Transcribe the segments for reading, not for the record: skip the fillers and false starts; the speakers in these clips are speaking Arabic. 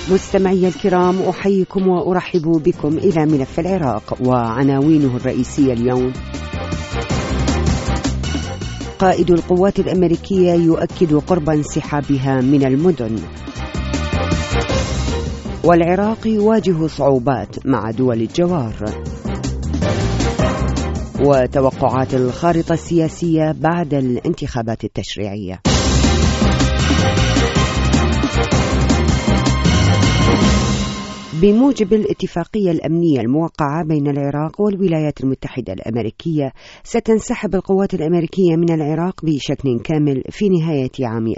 مستمعي الكرام، أحييكم وأرحب بكم إلى ملف العراق وعناوينه الرئيسية اليوم. قائد القوات الأمريكية يؤكد قرب انسحابها من المدن. والعراق يواجه صعوبات مع دول الجوار. وتوقعات الخارطة السياسية بعد الانتخابات التشريعية. بموجب الاتفاقية الأمنية الموقعة بين العراق والولايات المتحدة الأمريكية، ستنسحب القوات الأمريكية من العراق بشكل كامل في نهاية عام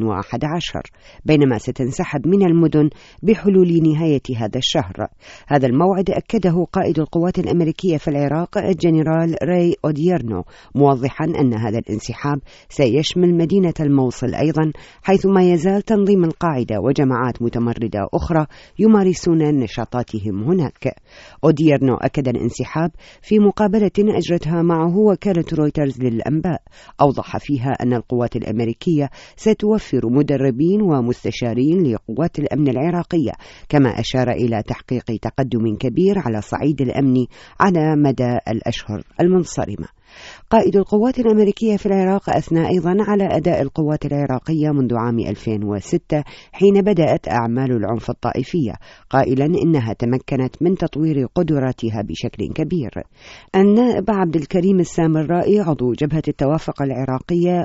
2011، بينما ستنسحب من المدن بحلول نهاية هذا الشهر. هذا الموعد أكده قائد القوات الأمريكية في العراق الجنرال راي أوديرنو، موضحا أن هذا الانسحاب سيشمل مدينة الموصل أيضا، حيث ما يزال تنظيم القاعدة وجماعات متمردة أخرى يمارسون نشاطاتهم هناك. أوديرنو أكد الانسحاب في مقابلة أجرتها معه وكالة رويترز للأنباء، أوضح فيها أن القوات الأمريكية ستوفر مدربين ومستشارين لقوات الأمن العراقية، كما أشار إلى تحقيق تقدم كبير على صعيد الأمن على مدى الأشهر المنصرمة. قائد القوات الأمريكية في العراق أثنى أيضا على أداء القوات العراقية منذ عام 2006 حين بدأت أعمال العنف الطائفية، قائلا إنها تمكنت من تطوير قدراتها بشكل كبير. النائب عبد الكريم السامرائي عضو جبهة التوافق العراقية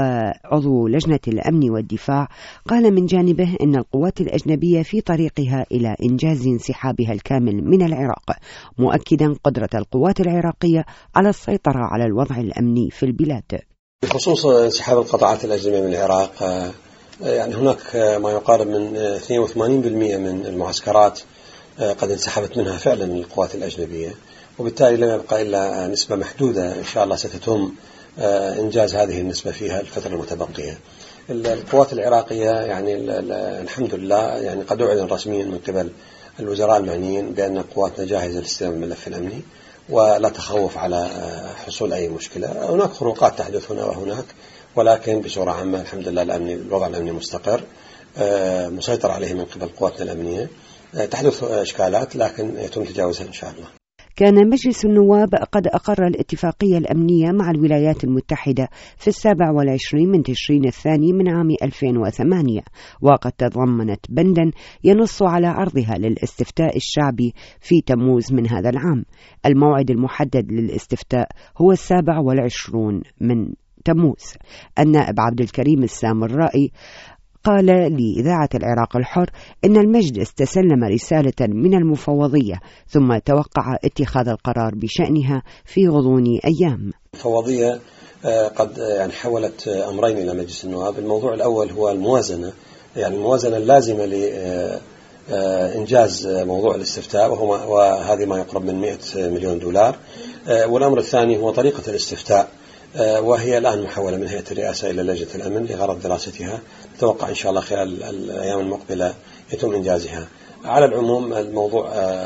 وعضو لجنة الأمن والدفاع قال من جانبه إن القوات الأجنبية في طريقها إلى إنجاز انسحابها الكامل من العراق، مؤكدا قدرة القوات العراقية على السيطرة على الوضع الأمني في البلاد. بخصوص انسحاب القطاعات الأجنبية من العراق، يعني هناك ما يقارب من 82% من المعسكرات قد انسحبت منها فعلا القوات الأجنبية، وبالتالي لم يبقى إلا نسبة محدودة إن شاء الله ستتم إنجاز هذه النسبة فيها الفترة المتبقية. القوات العراقية يعني الحمد لله يعني قد أعلن رسميا من قبل الوزراء المعنيين بأن قواتنا جاهزة لاستلام الملف الأمني ولا تخوف على حصول أي مشكلة. هناك خروقات تحدث هنا وهناك، ولكن بصورة عامة الحمد لله الوضع الأمني مستقر مسيطر عليه من قبل قواتنا الأمنية. تحدث إشكالات لكن يتم تجاوزها إن شاء الله. كان مجلس النواب قد أقر الاتفاقية الأمنية مع الولايات المتحدة في 27 من تشرين الثاني من عام 2008، وقد تضمنت بندا ينص على عرضها للاستفتاء الشعبي في تموز من هذا العام. الموعد المحدد للاستفتاء هو 27 من تموز. النائب عبد الكريم السامرائي قال لإذاعة العراق الحر إن المجلس تسلم رسالة من المفوضية ثم توقع اتخاذ القرار بشأنها في غضون أيام. المفوضية قد يعني حولت أمرين إلى مجلس النواب. الموضوع الأول هو الموازنة، يعني الموازنة اللازمة لإنجاز موضوع الاستفتاء، وهذه ما يقرب من 100 مليون دولار. والأمر الثاني هو طريقة الاستفتاء، وهي الآن محولة من هيئة الرئاسة إلى لجنة الأمن لغرض دراستها. نتوقع إن شاء الله خلال الأيام المقبلة يتم إنجازها. على العموم الموضوع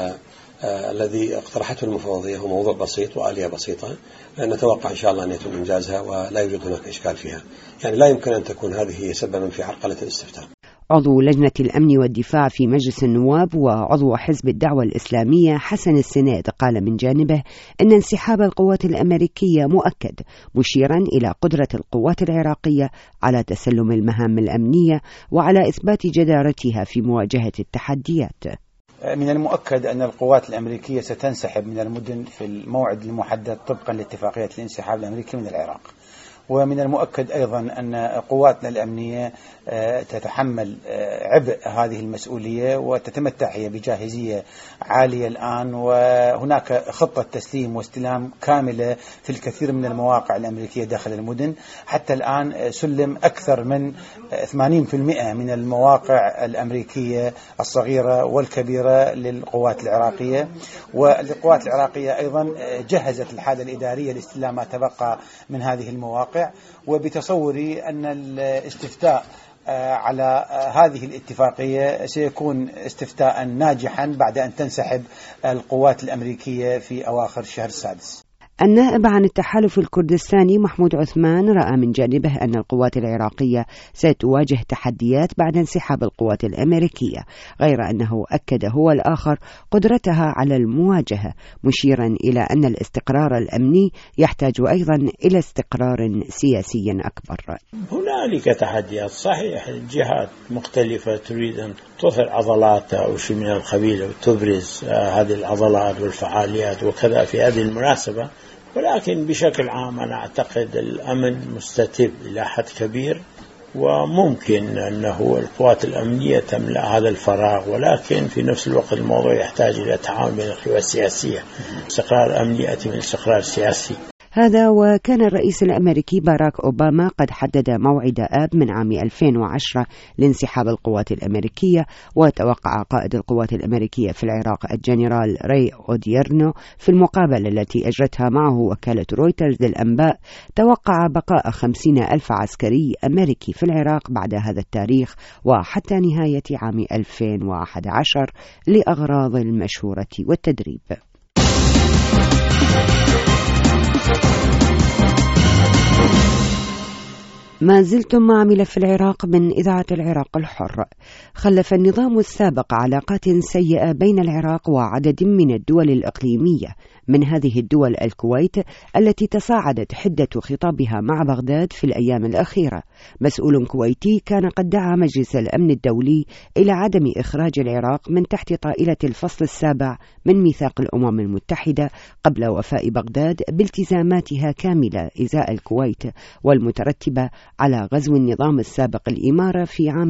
الذي اقترحته المفوضية هو موضوع بسيط وآلية بسيطة، نتوقع إن شاء الله أن يتم إنجازها ولا يوجد هناك إشكال فيها، يعني لا يمكن أن تكون هذه هي سببا في عرقلة الاستفتاء. عضو لجنة الأمن والدفاع في مجلس النواب وعضو حزب الدعوة الإسلامية حسن السناد قال من جانبه إن انسحاب القوات الأمريكية مؤكد، مشيرا إلى قدرة القوات العراقية على تسلم المهام الأمنية وعلى إثبات جدارتها في مواجهة التحديات. من المؤكد أن القوات الأمريكية ستنسحب من المدن في الموعد المحدد طبقا لاتفاقية الانسحاب الأمريكي من العراق. ومن المؤكد أيضا أن قواتنا الأمنية تتحمل عبء هذه المسؤولية وتتمتع هي بجاهزية عالية الآن، وهناك خطة تسليم واستلام كاملة في الكثير من المواقع الأمريكية داخل المدن. حتى الآن سلم أكثر من 80% من المواقع الأمريكية الصغيرة والكبيرة للقوات العراقية، والقوات العراقية أيضا جهزت الحالة الإدارية لاستلام ما تبقى من هذه المواقع. وبتصوري أن الاستفتاء على هذه الاتفاقية سيكون استفتاء ناجحا بعد أن تنسحب القوات الأمريكية في أواخر الشهر السادس. النائب عن التحالف الكردستاني محمود عثمان رأى من جانبه أن القوات العراقية ستواجه تحديات بعد انسحاب القوات الأمريكية، غير أنه أكد هو الآخر قدرتها على المواجهة، مشيرا إلى أن الاستقرار الأمني يحتاج أيضا إلى استقرار سياسي أكبر. هنالك تحديات صحيح، الجهات مختلفة تريد أن تظهر عضلاتها أو شيء من القبيل وتبرز هذه العضلات والفعاليات وكذا في هذه المناسبة، ولكن بشكل عام أنا أعتقد الأمن مستتب إلى حد كبير، وممكن أنه القوات الأمنية تملأ هذا الفراغ، ولكن في نفس الوقت الموضوع يحتاج إلى تعاون بين القوى السياسية. استقرار أمني يأتي من استقرار سياسي. هذا وكان الرئيس الأمريكي باراك أوباما قد حدد موعد آب من عام 2010 لانسحاب القوات الأمريكية، وتوقع قائد القوات الأمريكية في العراق الجنرال راي أوديرنو في المقابلة التي أجرتها معه وكالة رويترز للأنباء، توقع بقاء 50,000 عسكري أمريكي في العراق بعد هذا التاريخ وحتى نهاية عام 2011 لأغراض المشورة والتدريب. ما زلتم مع ملف العراق من إذاعة العراق الحر. خلف النظام السابق علاقات سيئة بين العراق وعدد من الدول الإقليمية، من هذه الدول الكويت التي تصاعدت حدة خطابها مع بغداد في الأيام الأخيرة. مسؤول كويتي كان قد دعا مجلس الأمن الدولي إلى عدم إخراج العراق من تحت طائلة الفصل 7 من ميثاق الأمم المتحدة قبل وفاء بغداد بالتزاماتها كاملة إزاء الكويت والمترتبة على غزو النظام السابق الإمارة في عام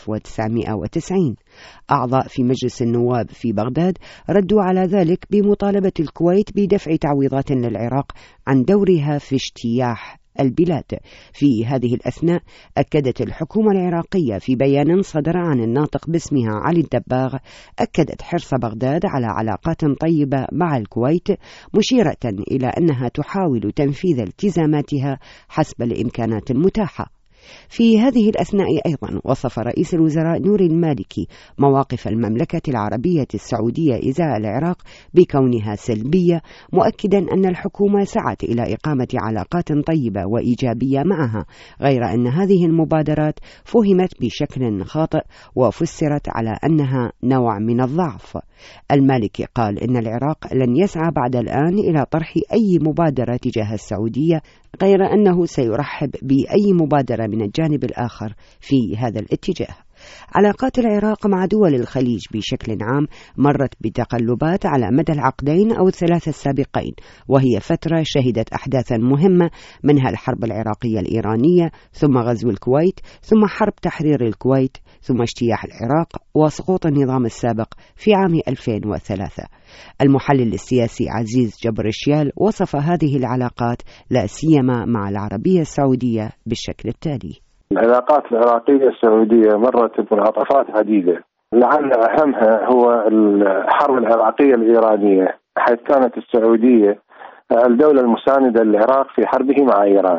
1990. أعضاء في مجلس النواب في بغداد ردوا على ذلك بمطالبة الكويت بدفع تعويضات للعراق عن دورها في اجتياح البلاد. في هذه الأثناء أكدت الحكومة العراقية في بيان صدر عن الناطق باسمها علي الدباغ، أكدت حرص بغداد على علاقات طيبة مع الكويت، مشيرة إلى أنها تحاول تنفيذ التزاماتها حسب الإمكانات المتاحة. في هذه الأثناء أيضا وصف رئيس الوزراء نوري المالكي مواقف المملكة العربية السعودية إزاء العراق بكونها سلبية، مؤكدا أن الحكومة سعت إلى إقامة علاقات طيبة وإيجابية معها، غير أن هذه المبادرات فهمت بشكل خاطئ وفسرت على أنها نوع من الضعف. المالكي قال إن العراق لن يسعى بعد الآن إلى طرح أي مبادرة تجاه السعودية، غير أنه سيرحب بأي مبادرة من الجانب الآخر في هذا الاتجاه. علاقات العراق مع دول الخليج بشكل عام مرت بتقلبات على مدى العقدين أو الثلاثة السابقين، وهي فترة شهدت أحداثا مهمة، منها الحرب العراقية الإيرانية، ثم غزو الكويت، ثم حرب تحرير الكويت، ثم اجتياح العراق وسقوط النظام السابق في عام 2003. المحلل السياسي عزيز جبر الشيال وصف هذه العلاقات لا سيما مع العربية السعودية بالشكل التالي: العلاقات العراقية السعودية مرت بمنعطفات عديدة، لعل أهمها هو الحرب العراقية الإيرانية، حيث كانت السعودية الدولة المساندة للعراق في حربه مع إيران.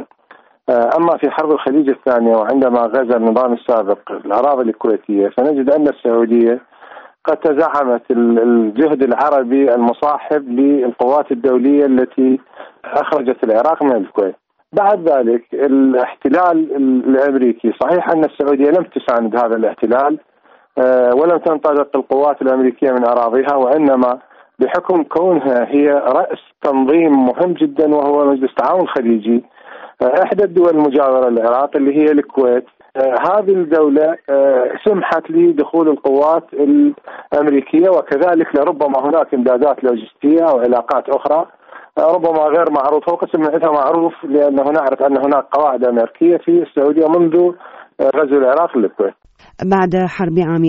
أما في حرب الخليج الثانية وعندما غزا النظام السابق الأراضي الكويتية، فنجد أن السعودية قد تزعمت الجهد العربي المصاحب للقوات الدولية التي أخرجت العراق من الكويت. بعد ذلك الاحتلال الأمريكي، صحيح أن السعودية لم تساند هذا الاحتلال ولم تنطلق القوات الأمريكية من أراضيها، وإنما بحكم كونها هي رأس تنظيم مهم جدا وهو مجلس التعاون الخليجي، إحدى الدول المجاورة للعراق اللي هي الكويت، هذه الدولة سمحت لدخول القوات الأمريكية، وكذلك لربما هناك امدادات لوجستية أو علاقات أخرى ربما غير معروف، وقسم منها معروف لأنه نعرف أن هناك قواعد أمريكية في السعودية منذ غزو العراق للكويت. بعد حرب عام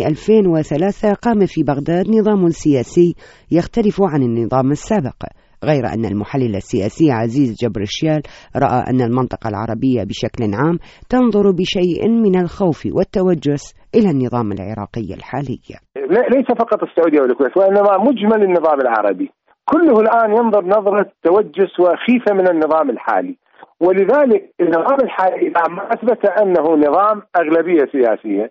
2003 قام في بغداد نظام سياسي يختلف عن النظام السابق، غير أن المحلل السياسي عزيز جبر الشيال رأى أن المنطقة العربية بشكل عام تنظر بشيء من الخوف والتوجس إلى النظام العراقي الحالي. ليس فقط السعودية والكويت، وإنما مجمل النظام العربي كله الآن ينظر نظرة توجس وخيفة من النظام الحالي، ولذلك النظام الحالي إذا ما أثبت أنه نظام أغلبية سياسية،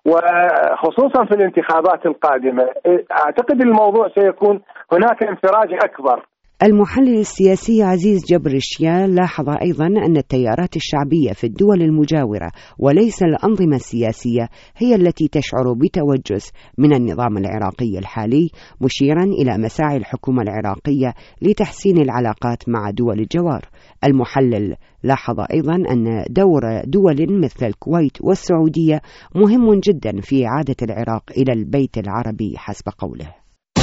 وخصوصا في الانتخابات القادمة، أعتقد الموضوع سيكون هناك انفراج أكبر المحلل السياسي عزيز جبر الشيال لاحظ أيضا أن التيارات الشعبية في الدول المجاورة وليس الأنظمة السياسية هي التي تشعر بتوجس من النظام العراقي الحالي، مشيرا إلى مساعي الحكومة العراقية لتحسين العلاقات مع دول الجوار. المحلل لاحظ أيضا أن دور دول مثل الكويت والسعودية مهم جدا في إعادة العراق إلى البيت العربي حسب قوله.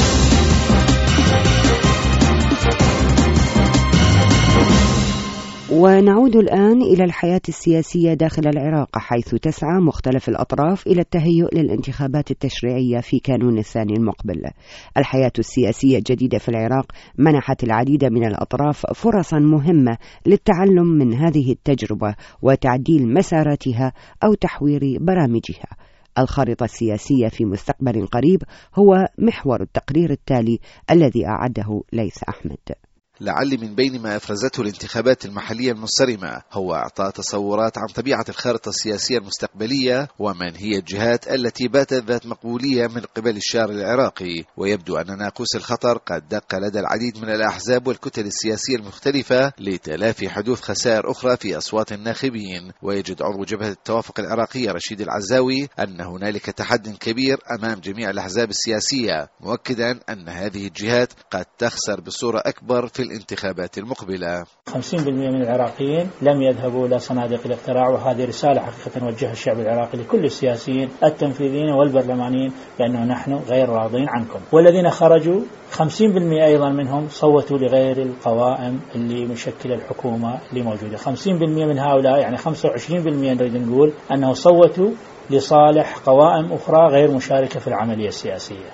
ونعود الآن إلى الحياة السياسية داخل العراق، حيث تسعى مختلف الأطراف إلى التهيؤ للانتخابات التشريعية في كانون الثاني المقبل. الحياة السياسية الجديدة في العراق منحت العديد من الأطراف فرصا مهمة للتعلم من هذه التجربة وتعديل مساراتها أو تحوير برامجها. الخارطة السياسية في مستقبل قريب هو محور التقرير التالي الذي أعده ليث أحمد. لعل من بين ما أفرزته الانتخابات المحلية المنصرمة هو إعطاء تصورات عن طبيعة الخارطة السياسية المستقبلية ومن هي الجهات التي باتت ذات مقبولية من قبل الشارع العراقي. ويبدو أن ناقوس الخطر قد دق لدى العديد من الأحزاب والكتل السياسية المختلفة لتلافي حدوث خسائر أخرى في أصوات الناخبين. ويجد عضو جبهة التوافق العراقية رشيد العزاوي أن هنالك تحد كبير أمام جميع الأحزاب السياسية، مؤكدا أن هذه الجهات قد تخسر بصورة أكبر في الانتخابات المقبلة. 50% من العراقيين لم يذهبوا إلى صناديق الاقتراع، وهذه رسالة حقيقة نوجهها الشعب العراقي لكل السياسيين التنفيذيين والبرلمانيين بأنه نحن غير راضين عنكم. والذين خرجوا 50% أيضا منهم صوتوا لغير القوائم اللي مشكلة الحكومة اللي موجودة. 50% من هؤلاء يعني 25% نريد نقول أنه صوتوا لصالح قوائم أخرى غير مشاركة في العملية السياسية.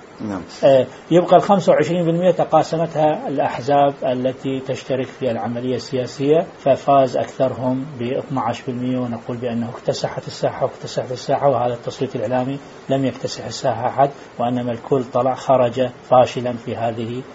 يبقى 25% تقاسمتها الأحزاب التي تشترك في العملية السياسية، ففاز أكثرهم ب 12%، ونقول بأنه اكتسحت الساحة وهذا التصويت الإعلامي لم يكتسح الساحة أحد، وأنما الكل طلع خرج فاشلا في هذه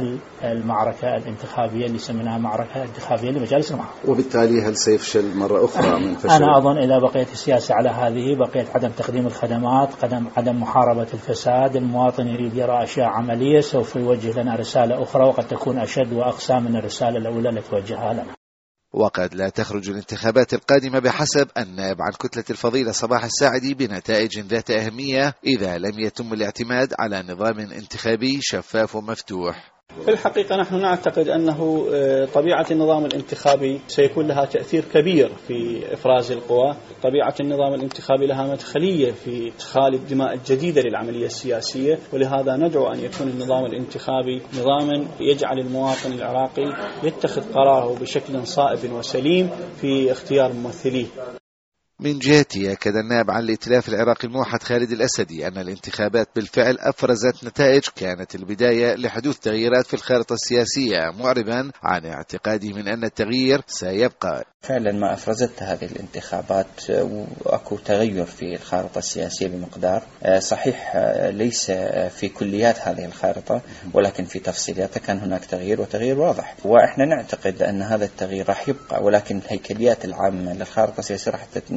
المعركة الانتخابية اللي سميناها معركة انتخابية لمجالس المحافظة. وبالتالي هل سيفشل مرة أخرى من فشل؟ أنا أظن إذا بقيت السياسة على هذه بقيت عدم تقديم الخدمات، عدم محاربة الفساد، المواطن يريد يرى أشياء عملية سوف يوجه لنا رسالة أخرى وقد تكون أشد وأقسى من الرسالة الأولى التي توجهها لنا. وقد لا تخرج الانتخابات القادمة بحسب النائب عن كتلة الفضيلة صباح الساعدي بنتائج ذات أهمية إذا لم يتم الاعتماد على نظام انتخابي شفاف ومفتوح. في الحقيقة نحن نعتقد أنه طبيعة النظام الانتخابي سيكون لها تأثير كبير في إفراز القوى. طبيعة النظام الانتخابي لها مدخلية في إدخال الدماء الجديدة للعملية السياسية، ولهذا ندعو أن يكون النظام الانتخابي نظاما يجعل المواطن العراقي يتخذ قراره بشكل صائب وسليم في اختيار ممثليه. من جهته أكد النائب عن الائتلاف العراقي الموحد خالد الأسدي أن الانتخابات بالفعل أفرزت نتائج كانت البداية لحدوث تغييرات في الخارطة السياسية، معربا عن اعتقاده من أن التغيير سيبقى. فعلا ما أفرزت هذه الانتخابات وأكو تغير في الخارطة السياسية بمقدار صحيح، ليس في كليات هذه الخارطة ولكن في تفصيلاتها كان هناك تغيير وتغيير واضح، وإحنا نعتقد أن هذا التغيير راح يبقى، ولكن الهيكليات العامة للخارطة السياسية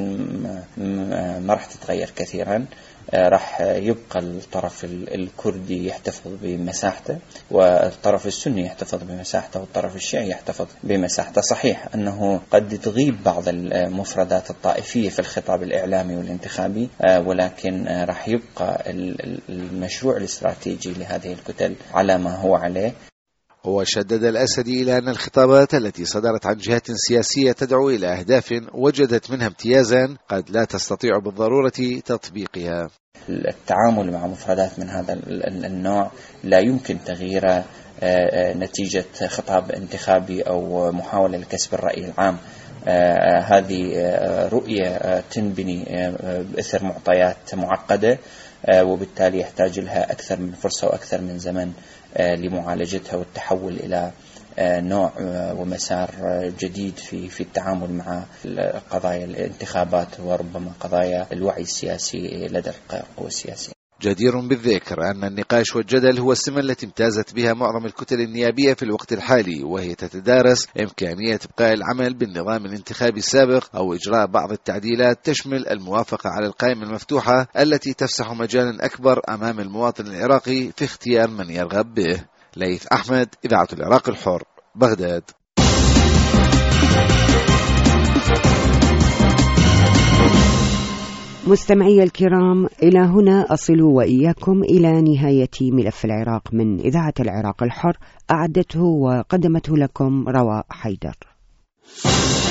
ما راح تتغير كثيرا. راح يبقى الطرف الكردي يحتفظ بمساحته، والطرف السني يحتفظ بمساحته، والطرف الشيعي يحتفظ بمساحته. صحيح أنه قد تغيب بعض المفردات الطائفية في الخطاب الإعلامي والانتخابي، ولكن راح يبقى المشروع الاستراتيجي لهذه الكتل على ما هو عليه. وشدد الأسدي إلى أن الخطابات التي صدرت عن جهات سياسية تدعو إلى أهداف وجدت منها امتيازا قد لا تستطيع بالضرورة تطبيقها. التعامل مع مفردات من هذا النوع لا يمكن تغييره نتيجة خطاب انتخابي أو محاولة لكسب الرأي العام. هذه رؤية تنبني بأثر معطيات معقدة، وبالتالي يحتاج لها أكثر من فرصة وأكثر من زمن لمعالجتها والتحول إلى نوع ومسار جديد في التعامل مع قضايا الانتخابات وربما قضايا الوعي السياسي لدى القوى السياسية. جدير بالذكر أن النقاش والجدل هو السمة التي امتازت بها معظم الكتل النيابية في الوقت الحالي، وهي تتدارس إمكانية إبقاء العمل بالنظام الانتخابي السابق أو إجراء بعض التعديلات تشمل الموافقة على القائمة المفتوحة التي تفسح مجالا أكبر أمام المواطن العراقي في اختيار من يرغب به. ليث أحمد، إذاعة العراق الحر، بغداد. مستمعي الكرام، إلى هنا أصل وإياكم إلى نهاية ملف العراق من إذاعة العراق الحر، أعدته وقدمته لكم رواء حيدر.